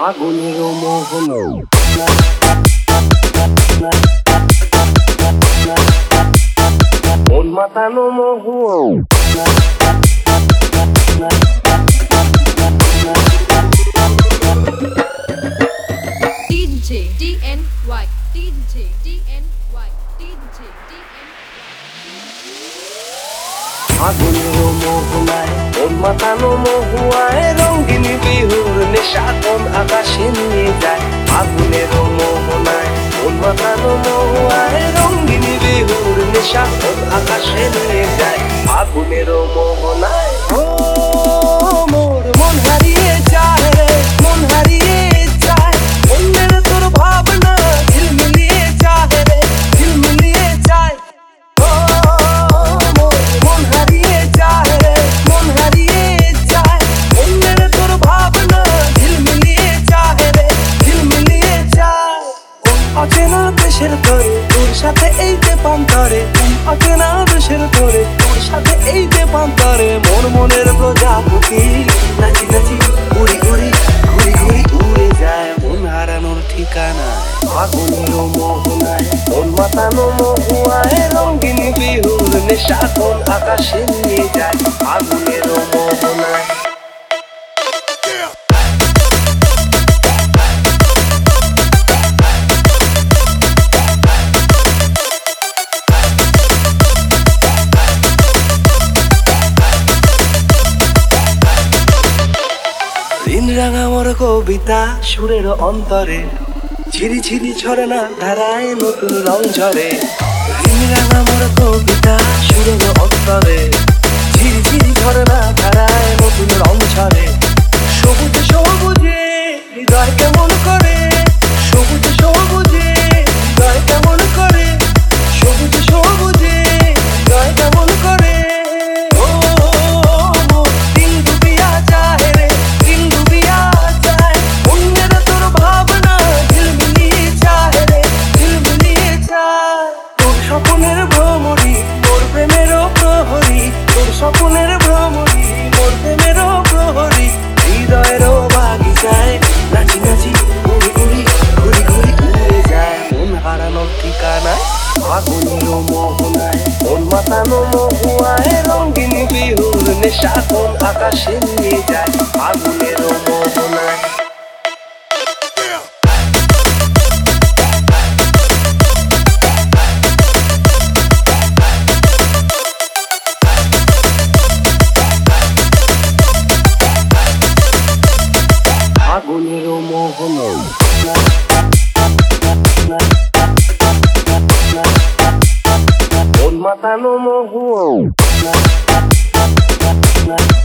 আগুনের মোহন মন মাতানো মোহন DJ DNY DJ DNY DJ DNY আগুনের মোহনায় মন মাতানো মহুয়ায় রঙিন বিহুর নেশা কোন আকাশে নিয়ে যায় আগুনের মোহনায় মন মাতানো মহুয়ায় রঙিন বিহুর নেশা কোন আকাশে নিয়ে যায় আগুনের মোহনায় ও মোর মন হারিয়ে যায় রে মন হারিয়ে যায় অন্যের তোর ভাবনা ঝিলমিলিয়ে যায় রে ঝিলমিলিয়ে যায় ও মোর মন হারিয়ে যায় রে মন হারিয়ে যায় অন্যের তোর ভাবনা ঝিলমিলিয়ে যায় রে ঝিলমিলিয়ে যায় কোন অচেনা দেশের তোরে তোর সাথে এই যে পান্তরে কোন অচেনা দেশের তোরে তোর সাথে এই যে পান্তরে মন মনের প্রজাপতি নাচি নাচি ঘুরি ঘুরি ঘুরি ঘুরি উড়ে যায় মন হারানোর ঠিকানা আগুনের মোহনায় মন মাতানো মহুয়ায় রঙিন বিহুর নেশা কোন আকাশে নিয়ে যায় আগুনের মোহনায় দিন রাঙা মোর কবিতা সুরের অন্তরে ঝিরি ঝিরি ঝরে না ধারায় নতুন রং ঝরে দিন রাঙা মোর কবিতা সুরের অন্তরে ঝিরি ঝিরি ঝরে না ধারায় নতুন রং ঝরে সবুজ সবুজে হৃদয় কেমন করে সবুজ সবুজে হৃদয় কেমন করে সবুজ সবুজে হৃদয় কেমন করে ও দিন ডুবিয়া যায় রে দিন ডুবিয়া যায় অন্যের তোর ভাবনা ঝিলমিলিয়ে যায় রে ঝিলমিলিয়ে যায় তোর স্বপ্নের ভ্রমরি মোর প্রেমেরও প্রহরী তোর স্বপ্নের ভ্রমরি মোর প্রেমেরও প্রহরী হৃদয়েরও বাগিচায় নাচি নাচি ঘুরি ঘুরি ঘুরি ঘুরি উড়ে যায় মন হারানোর ঠিকানায় আগুনের মোহনায় মন মাতানো মহুয়ায় রঙিন বিহুর নেশা কোন আকাশে নিয়ে যায় আগুনের মোহনায় আগুনের মোহন মন মাতানো মহুয়া